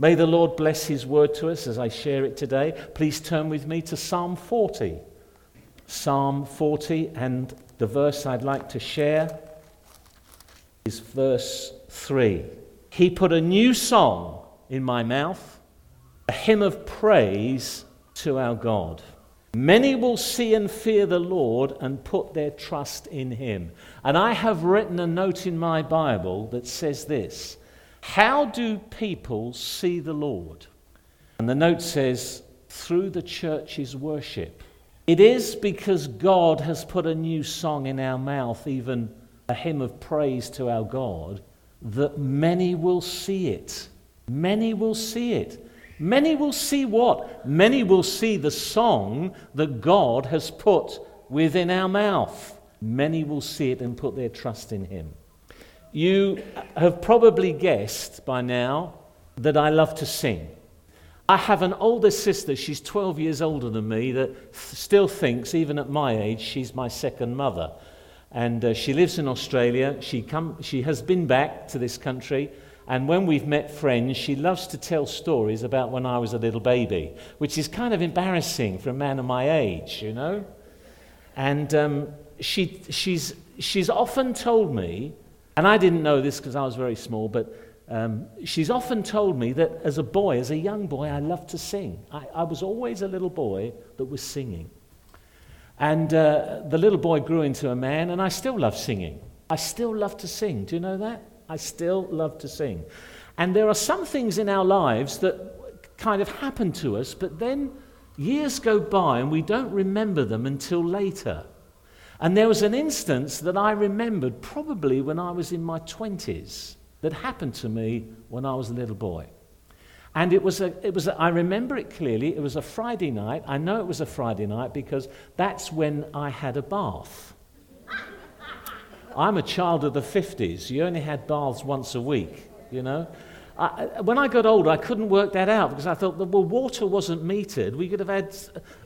May the Lord bless his word to us as I share it today. Please turn with me to Psalm 40. Psalm 40, and the verse I'd like to share is verse 3. He put a new song in my mouth, a hymn of praise to our God. Many will see and fear the Lord and put their trust in him. And I have written a note in my Bible that says this: how do people see the Lord? And the note says, through the church's worship. It is because God has put a new song in our mouth, even a hymn of praise to our God, that many will see it. Many will see it. Many will see what? Many will see the song that God has put within our mouth. Many will see it and put their trust in him. You have probably guessed by now that I love to sing. I have an older sister, she's 12 years older than me, that still thinks, even at my age, she's my second mother. And she lives in Australia. She has been back to this country. And when we've met friends, she loves to tell stories about when I was a little baby, which is kind of embarrassing for a man of my age, you know. And she's often told me, and I didn't know this because I was very small, but she's often told me that as a boy, as a young boy, I loved to sing. I was always a little boy that was singing. And the little boy grew into a man, and I still love singing. I still love to sing. Do you know that? I still love to sing. And there are some things in our lives that kind of happen to us, but then years go by and we don't remember them until later. And there was an instance that I remembered probably when I was in my 20s that happened to me when I was a little boy. And I remember it clearly. It was a Friday night. I know it was a Friday night because that's when I had a bath. I'm a child of the 50s. You only had baths once a week, you know. When I got older, I couldn't work that out because I thought, well, water wasn't metered. We could have had,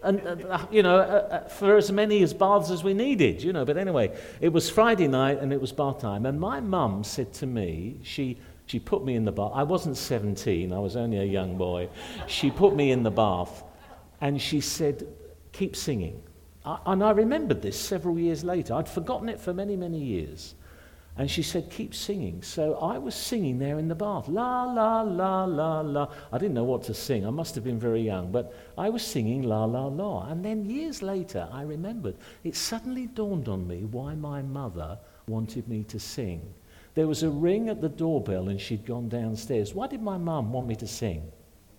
for as many as baths as we needed, you know. But anyway, it was Friday night and it was bath time. And my mum said to me, she put me in the bath. I wasn't 17. I was only a young boy. She put me in the bath and she said, keep singing. And I remembered this several years later. I'd forgotten it for many, many years. And she said, keep singing. So I was singing there in the bath. La, la, la, la, la. I didn't know what to sing. I must have been very young. But I was singing la, la, la. And then years later, I remembered. It suddenly dawned on me why my mother wanted me to sing. There was a ring at the doorbell and she'd gone downstairs. Why did my mum want me to sing?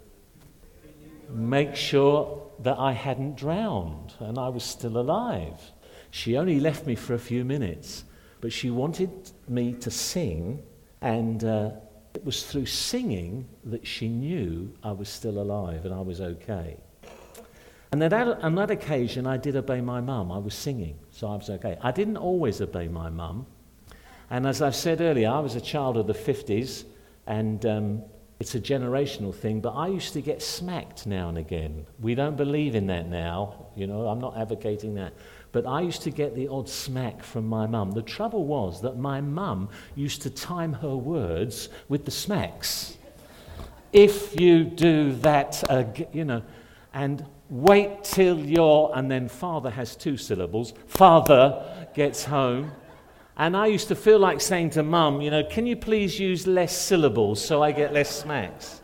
Make sure that I hadn't drowned and I was still alive. She only left me for a few minutes, but she wanted me to sing, and it was through singing that she knew I was still alive and I was okay. And on that occasion, I did obey my mum. I was singing, so I was okay. I didn't always obey my mum, and as I've said earlier, I was a child of the 50s, and it's a generational thing, but I used to get smacked now and again. We don't believe in that now, you know, I'm not advocating that. But I used to get the odd smack from my mum. The trouble was that my mum used to time her words with the smacks. If you do that, and wait till and then father has 2 syllables, father gets home. And I used to feel like saying to Mum, can you please use less syllables so I get less smacks?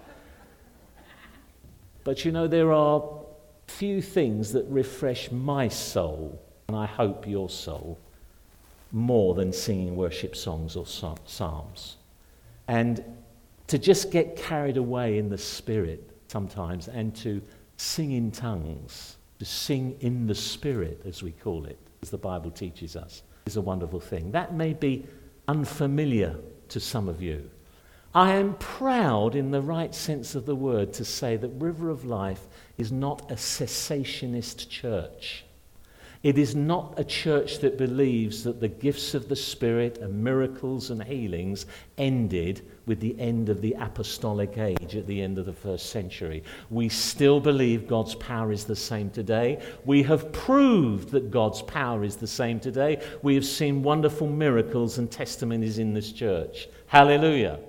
But there are few things that refresh my soul, and I hope your soul, more than singing worship songs or psalms. And to just get carried away in the Spirit sometimes and to sing in tongues, to sing in the Spirit, as we call it, as the Bible teaches us, is a wonderful thing. That may be unfamiliar to some of you. I am proud in the right sense of the word to say that River of Life is not a cessationist church. It is not a church that believes that the gifts of the Spirit and miracles and healings ended with the end of the apostolic age at the end of the 1st century. We still believe God's power is the same today. We have proved that God's power is the same today. We have seen wonderful miracles and testimonies in this church. Hallelujah.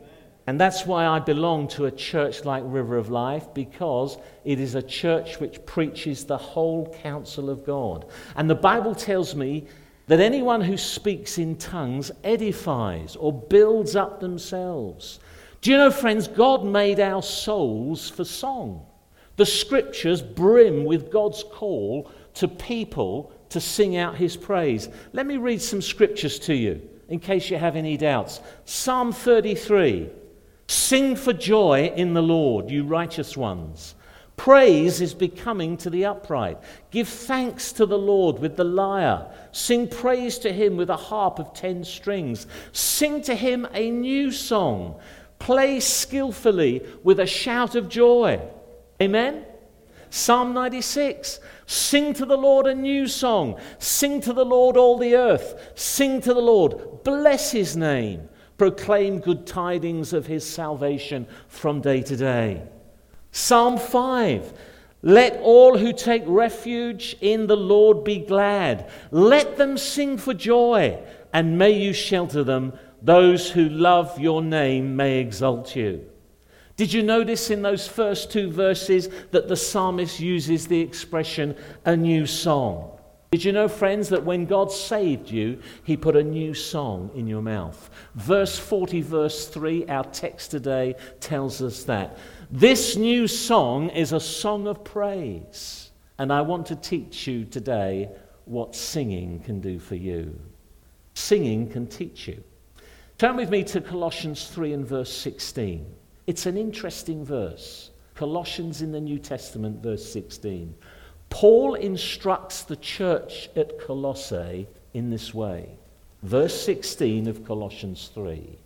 And that's why I belong to a church like River of Life, because it is a church which preaches the whole counsel of God. And the Bible tells me that anyone who speaks in tongues edifies or builds up themselves. Do you know, friends, God made our souls for song. The scriptures brim with God's call to people to sing out his praise. Let me read some scriptures to you, in case you have any doubts. Psalm 33. Sing for joy in the Lord, you righteous ones. Praise is becoming to the upright. Give thanks to the Lord with the lyre. Sing praise to him with a harp of 10 strings. Sing to him a new song. Play skillfully with a shout of joy. Amen? Psalm 96. Sing to the Lord a new song. Sing to the Lord all the earth. Sing to the Lord. Bless his name. Proclaim good tidings of his salvation from day to day. Psalm 5. Let all who take refuge in the Lord be glad. Let them sing for joy, and may you shelter them. Those who love your name may exalt you. Did you notice in those first 2 verses that the psalmist uses the expression, a new song? Did you know, friends, that when God saved you, he put a new song in your mouth? Verse 40, verse 3, our text today tells us that. This new song is a song of praise. And I want to teach you today what singing can do for you. Singing can teach you. Turn with me to Colossians 3 and verse 16. It's an interesting verse. Colossians in the New Testament, verse 16. Paul instructs the church at Colossae in this way. Verse 16 of Colossians 3.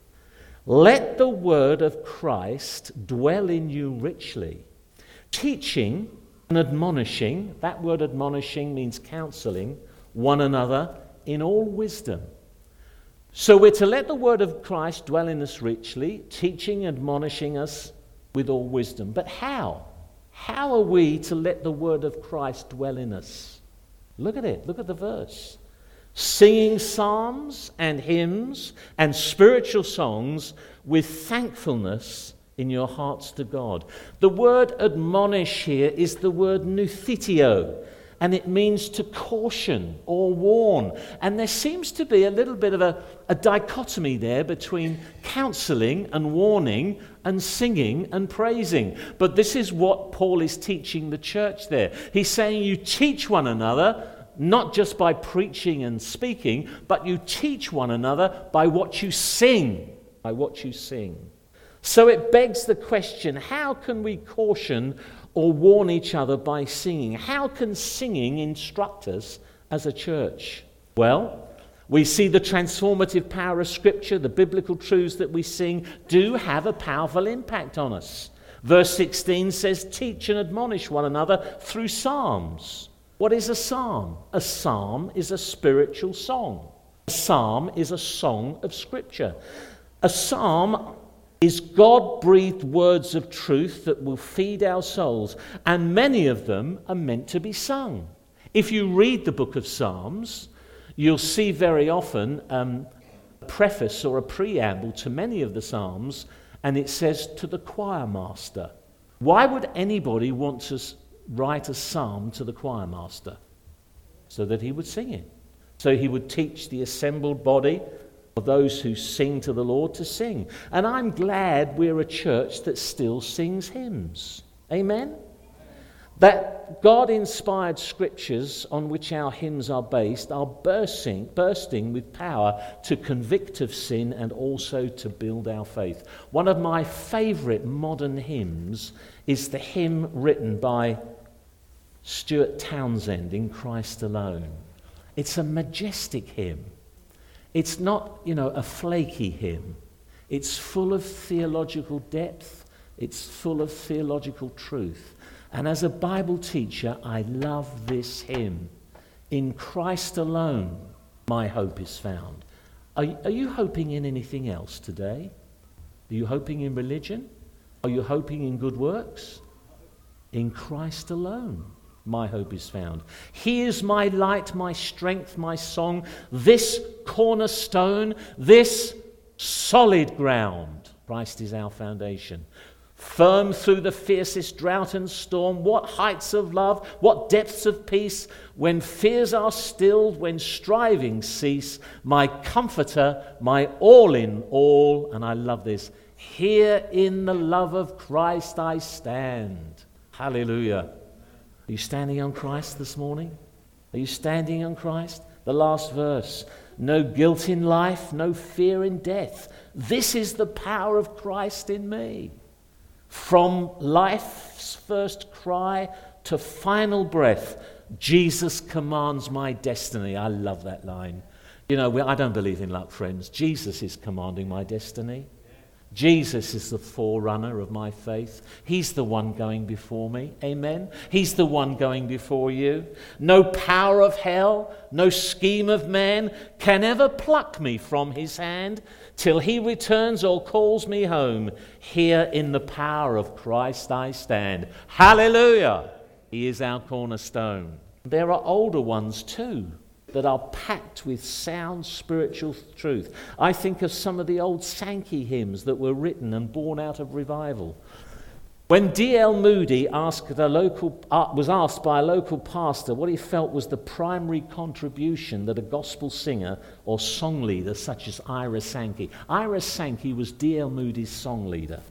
Let the word of Christ dwell in you richly, teaching and admonishing, that word admonishing means counseling, one another in all wisdom. So we're to let the word of Christ dwell in us richly, teaching and admonishing us with all wisdom. But how? How are we to let the word of Christ dwell in us? Look at it. Look at the verse. Singing psalms and hymns and spiritual songs with thankfulness in your hearts to God. The word admonish here is the word nouthitio, and it means to caution or warn. And there seems to be a little bit of a dichotomy there between counseling and warning and singing and praising. But this is what Paul is teaching the church there. He's saying you teach one another, not just by preaching and speaking, but you teach one another by what you sing. By what you sing. So it begs the question, how can we caution or warn each other by singing? How can singing instruct us as a church? Well, we see the transformative power of Scripture. The biblical truths that we sing do have a powerful impact on us. Verse 16 says, teach and admonish one another through psalms. What is a psalm? A psalm is a spiritual song. A psalm is a song of Scripture. A psalm is God-breathed words of truth that will feed our souls, and many of them are meant to be sung. If you read the book of Psalms, you'll see very often a preface or a preamble to many of the Psalms, and it says, to the choir master. Why would anybody want to write a psalm to the choir master? So that he would sing it. So he would teach the assembled body of those who sing to the Lord to sing. And I'm glad we're a church that still sings hymns. Amen? That God-inspired scriptures on which our hymns are based are bursting with power to convict of sin and also to build our faith. One of my favourite modern hymns is the hymn written by Stuart Townsend, In Christ Alone. It's a majestic hymn. It's not, a flaky hymn. It's full of theological depth. It's full of theological truth. And as a Bible teacher, I love this hymn. In Christ alone, my hope is found. Are you hoping in anything else today? Are you hoping in religion? Are you hoping in good works? In Christ alone, my hope is found. He is my light, my strength, my song, this cornerstone, this solid ground. Christ is our foundation. Firm through the fiercest drought and storm, what heights of love, what depths of peace, when fears are stilled, when strivings cease, my comforter, my all in all, and I love this, here in the love of Christ I stand. Hallelujah. Are you standing on Christ this morning? Are you standing on Christ? The last verse, no guilt in life, no fear in death. This is the power of Christ in me. From life's first cry to final breath, Jesus commands my destiny. I love that line. You know, I don't believe in luck, friends. Jesus is commanding my destiny. Jesus is the forerunner of my faith. He's the one going before me. Amen. He's the one going before you. No power of hell, no scheme of man can ever pluck me from his hand till he returns or calls me home. Here in the power of Christ I stand. Hallelujah. He is our cornerstone. There are older ones too that are packed with sound spiritual truth. I think of some of the old Sankey hymns that were written and born out of revival. When D.L. Moody was asked by a local pastor what he felt was the primary contribution that a gospel singer or song leader such as Ira Sankey. Ira Sankey was D.L. Moody's song leader.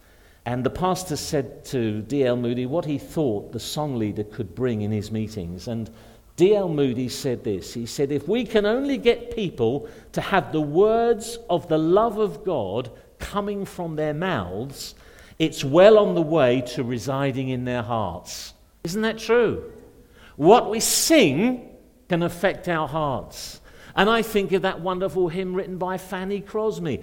And the pastor said to D.L. Moody what he thought the song leader could bring in his meetings. And D.L. Moody said this. He said, if we can only get people to have the words of the love of God coming from their mouths, it's well on the way to residing in their hearts. Isn't that true? What we sing can affect our hearts. And I think of that wonderful hymn written by Fanny Crosby,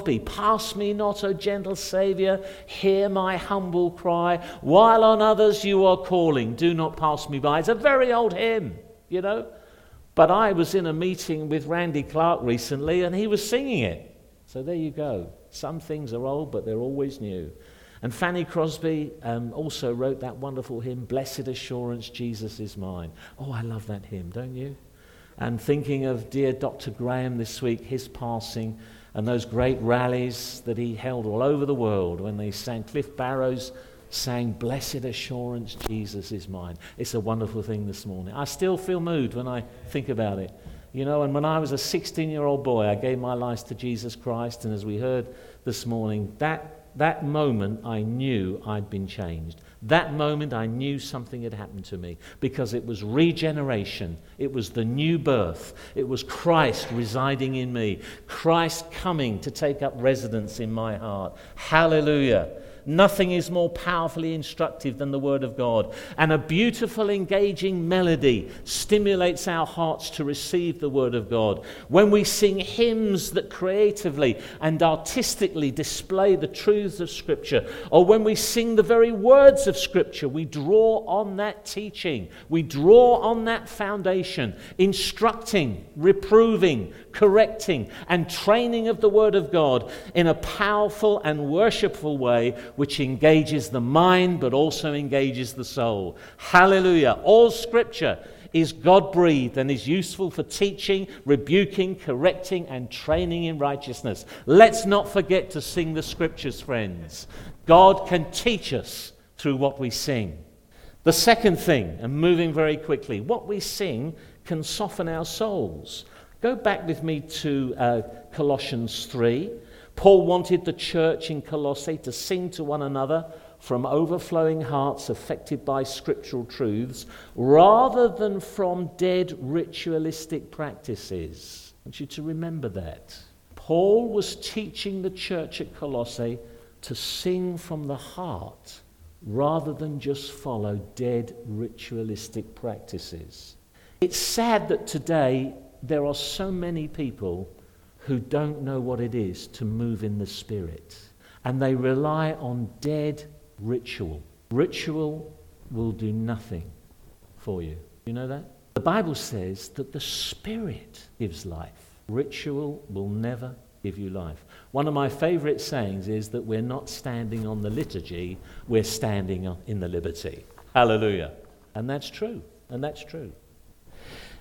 pass me not, O gentle Saviour, hear my humble cry, while on others you are calling, do not pass me by. It's a very old hymn, you know. But I was in a meeting with Randy Clark recently and he was singing it. So there you go. Some things are old, but they're always new. And Fanny Crosby also wrote that wonderful hymn, Blessed Assurance, Jesus is mine. Oh, I love that hymn, don't you? And thinking of dear Dr. Graham this week, his passing, and those great rallies that he held all over the world when they sang, Cliff Barrows sang, Blessed Assurance, Jesus is mine. It's a wonderful thing this morning. I still feel moved when I think about it. You know, and when I was a 16-year-old boy, I gave my life to Jesus Christ, and as we heard this morning, that moment I knew I'd been changed. That moment I knew something had happened to me because it was regeneration. It was the new birth. It was Christ residing in me. Christ coming to take up residence in my heart. Hallelujah. Nothing is more powerfully instructive than the Word of God. And a beautiful, engaging melody stimulates our hearts to receive the Word of God. When we sing hymns that creatively and artistically display the truths of Scripture, or when we sing the very words of Scripture, we draw on that teaching. We draw on that foundation, instructing, reproving, correcting, and training of the Word of God in a powerful and worshipful way, which engages the mind but also engages the soul. Hallelujah. All Scripture is God-breathed and is useful for teaching, rebuking, correcting, and training in righteousness. Let's not forget to sing the Scriptures, friends. God can teach us through what we sing. The second thing, and moving very quickly, what we sing can soften our souls. Go back with me to Colossians 3. Paul wanted the church in Colossae to sing to one another from overflowing hearts affected by scriptural truths rather than from dead ritualistic practices. I want you to remember that. Paul was teaching the church at Colossae to sing from the heart rather than just follow dead ritualistic practices. It's sad that today there are so many people who don't know what it is to move in the Spirit. And they rely on dead ritual. Ritual will do nothing for you. You know that? The Bible says that the Spirit gives life. Ritual will never give you life. One of my favorite sayings is that we're not standing on the liturgy, we're standing in the liberty. Hallelujah. And that's true. And that's true.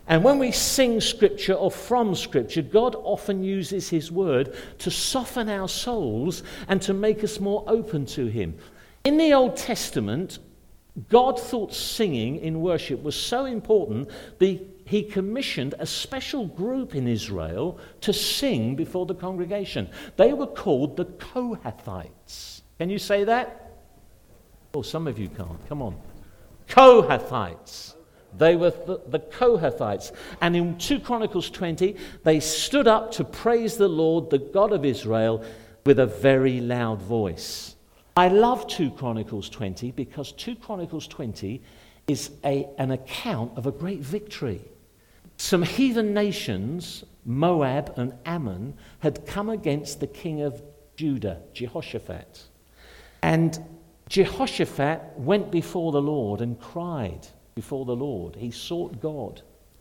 And when we sing Scripture or from Scripture, God often uses His Word to soften our souls and to make us more open to Him. In the Old Testament, God thought singing in worship was so important that He commissioned a special group in Israel to sing before the congregation. They were called the Kohathites. Can you say that? Oh, some of you can't. Come on. Kohathites. They were the Kohathites. And in 2 Chronicles 20, they stood up to praise the Lord, the God of Israel, with a very loud voice. I love 2 Chronicles 20 because 2 Chronicles 20 is an account of a great victory. Some heathen nations, Moab and Ammon, had come against the king of Judah, Jehoshaphat. And Jehoshaphat went before the Lord and cried before the Lord. He sought God.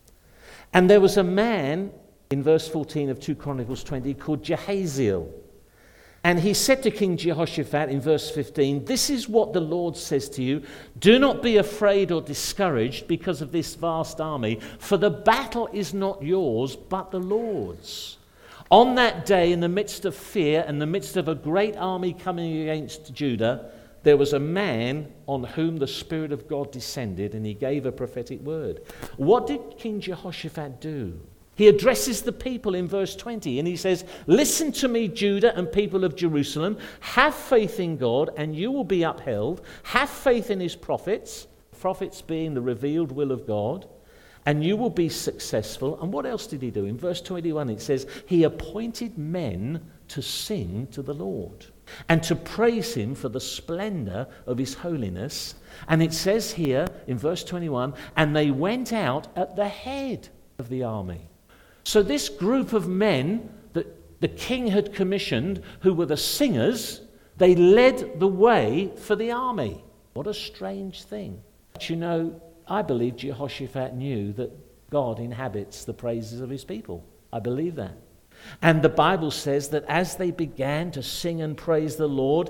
And there was a man in verse 14 of 2 Chronicles 20 called Jehaziel. And he said to King Jehoshaphat in verse 15, "This is what the Lord says to you. Do not be afraid or discouraged because of this vast army, for the battle is not yours, but the Lord's." On that day, in the midst of fear and the midst of a great army coming against Judah, there was a man on whom the Spirit of God descended, and he gave a prophetic word. What did King Jehoshaphat do? He addresses the people in verse 20, and he says, "Listen to me, Judah and people of Jerusalem. Have faith in God, and you will be upheld. Have faith in His prophets," prophets being the revealed will of God, "and you will be successful." And what else did he do? In verse 21, it says, "He appointed men to sing to the Lord and to praise Him for the splendor of His holiness." And it says here in verse 21, "And they went out at the head of the army." So this group of men that the king had commissioned, who were the singers, they led the way for the army. What a strange thing. But you know, I believe Jehoshaphat knew that God inhabits the praises of His people. I believe that. And the Bible says that as they began to sing and praise the Lord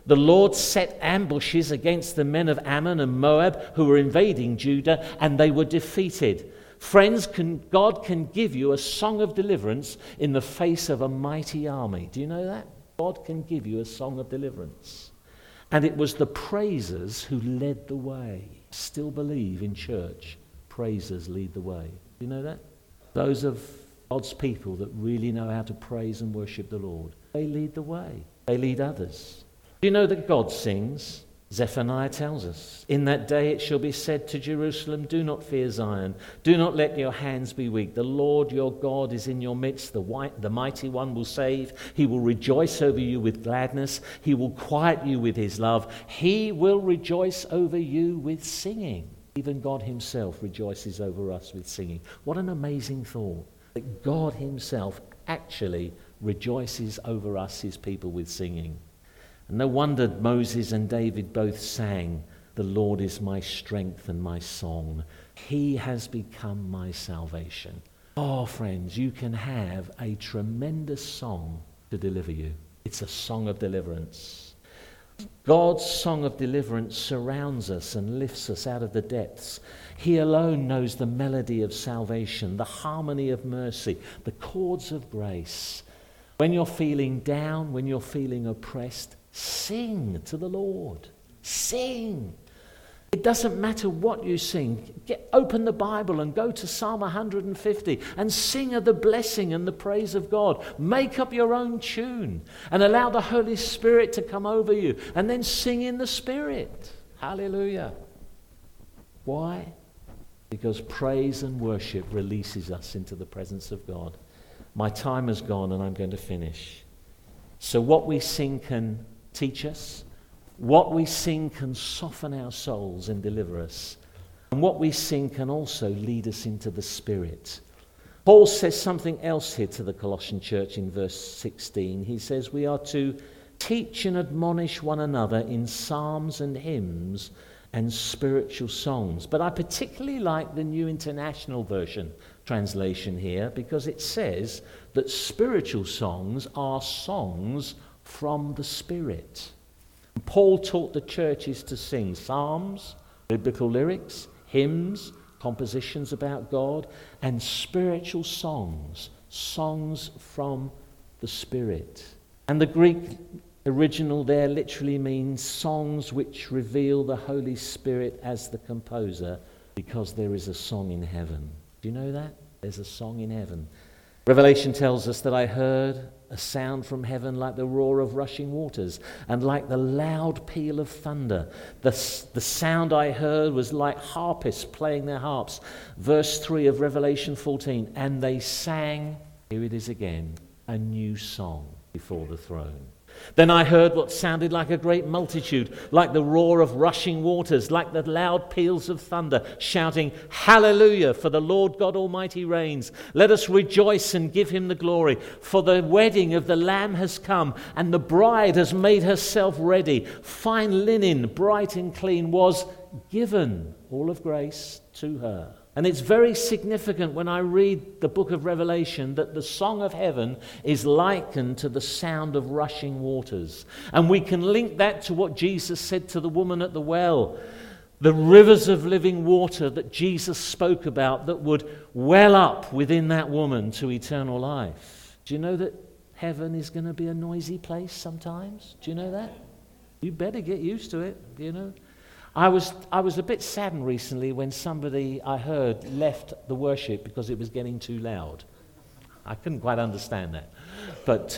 set ambushes against the men of Ammon and Moab who were invading Judah, and they were defeated. Friends, God can give you a song of deliverance in the face of a mighty army. Do you know that? God can give you a song of deliverance. And it was the praisers who led the way. Still believe in church, praisers lead the way. Do you know that? Those of God's people that really know how to praise and worship the Lord, they lead the way. They lead others. Do you know that God sings? Zephaniah tells us, "In that day it shall be said to Jerusalem, do not fear Zion. Do not let your hands be weak. The Lord your God is in your midst. The mighty one will save. He will rejoice over you with gladness. He will quiet you with His love. He will rejoice over you with singing." Even God Himself rejoices over us with singing. What an amazing thought, that God Himself actually rejoices over us, His people, with singing. And no wonder Moses and David both sang, "The Lord is my strength and my song. He has become my salvation." Oh, friends, you can have a tremendous song to deliver you. It's a song of deliverance. God's song of deliverance surrounds us and lifts us out of the depths. He alone knows the melody of salvation, the harmony of mercy, the chords of grace. When you're feeling down, when you're feeling oppressed, sing to the Lord. Sing. It doesn't matter what you sing. Open the Bible and go to Psalm 150 and sing of the blessing and the praise of God. Make up your own tune and allow the Holy Spirit to come over you, and then sing in the Spirit. Hallelujah. Why? Because praise and worship releases us into the presence of God. My time has gone and I'm going to finish. So what we sing can teach us. What we sing can soften our souls and deliver us. And what we sing can also lead us into the Spirit. Paul says something else here to the Colossian church in verse 16. He says we are to teach and admonish one another in psalms and hymns and spiritual songs. But I particularly like the New International Version translation here, because it says that spiritual songs are songs from the Spirit. Paul taught the churches to sing psalms, biblical lyrics, hymns, compositions about God, and spiritual songs, songs from the Spirit. And the Greek original there literally means songs which reveal the Holy Spirit as the composer, because there is a song in heaven. Do you know that? There's a song in heaven. Revelation tells us that I heard a sound from heaven like the roar of rushing waters and like the loud peal of thunder. The sound I heard was like harpists playing their harps. Verse 3 of Revelation 14, and they sang, here it is again, a new song before the throne. Then I heard what sounded like a great multitude, like the roar of rushing waters, like the loud peals of thunder, shouting, Hallelujah, for the Lord God Almighty reigns. Let us rejoice and give him the glory. For the wedding of the Lamb has come, and the bride has made herself ready. Fine linen, bright and clean, was given, all of grace, to her. And it's very significant when I read the book of Revelation that the song of heaven is likened to the sound of rushing waters. And we can link that to what Jesus said to the woman at the well. The rivers of living water that Jesus spoke about that would well up within that woman to eternal life. Do you know that heaven is going to be a noisy place sometimes? Do you know that? You better get used to it, you know. I was a bit saddened recently when somebody I heard left the worship because it was getting too loud. I couldn't quite understand that. But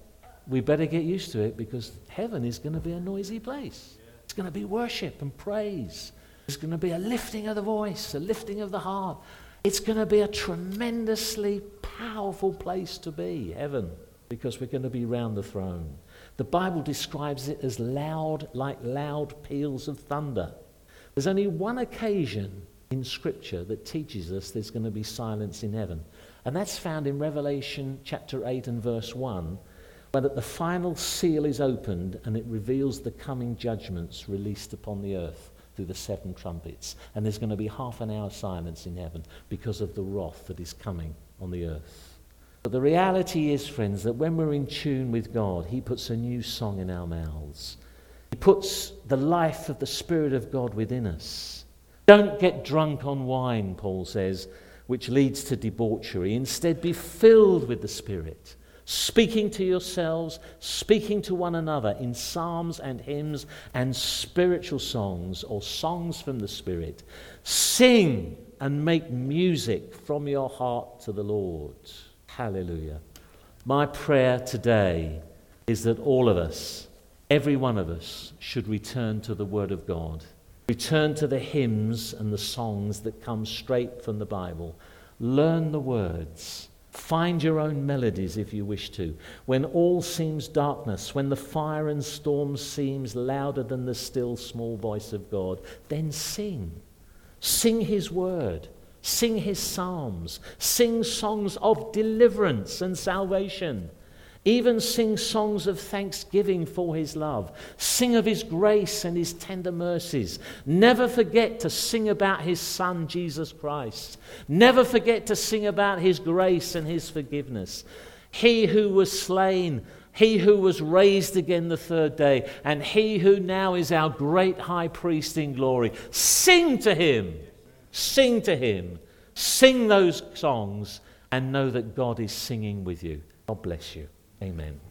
we better get used to it, because heaven is going to be a noisy place. It's going to be worship and praise. There's going to be a lifting of the voice, a lifting of the heart. It's going to be a tremendously powerful place to be, heaven, because we're going to be round the throne. The Bible describes it as loud, like loud peals of thunder. There's only one occasion in Scripture that teaches us there's going to be silence in heaven. And that's found in Revelation chapter 8 and verse 1, where the final seal is opened and it reveals the coming judgments released upon the earth through the 7 trumpets. And there's going to be half an hour silence in heaven because of the wrath that is coming on the earth. But the reality is, friends, that when we're in tune with God, he puts a new song in our mouths. He puts the life of the Spirit of God within us. Don't get drunk on wine, Paul says, which leads to debauchery. Instead, be filled with the Spirit, speaking to yourselves, speaking to one another in psalms and hymns and spiritual songs, or songs from the Spirit. Sing and make music from your heart to the Lord. Hallelujah. My prayer today is that all of us, every one of us, should return to the Word of God. Return to the hymns and the songs that come straight from the Bible. Learn the words. Find your own melodies if you wish to. When all seems darkness, when the fire and storm seems louder than the still small voice of God, then sing. Sing his word. Sing his psalms. Sing songs of deliverance and salvation. Even sing songs of thanksgiving for his love. Sing of his grace and his tender mercies. Never forget to sing about his Son, Jesus Christ. Never forget to sing about his grace and his forgiveness. He who was slain, he who was raised again the third day, and he who now is our great high priest in glory. Sing to him. Sing to him. Sing those songs and know that God is singing with you. God bless you. Amen.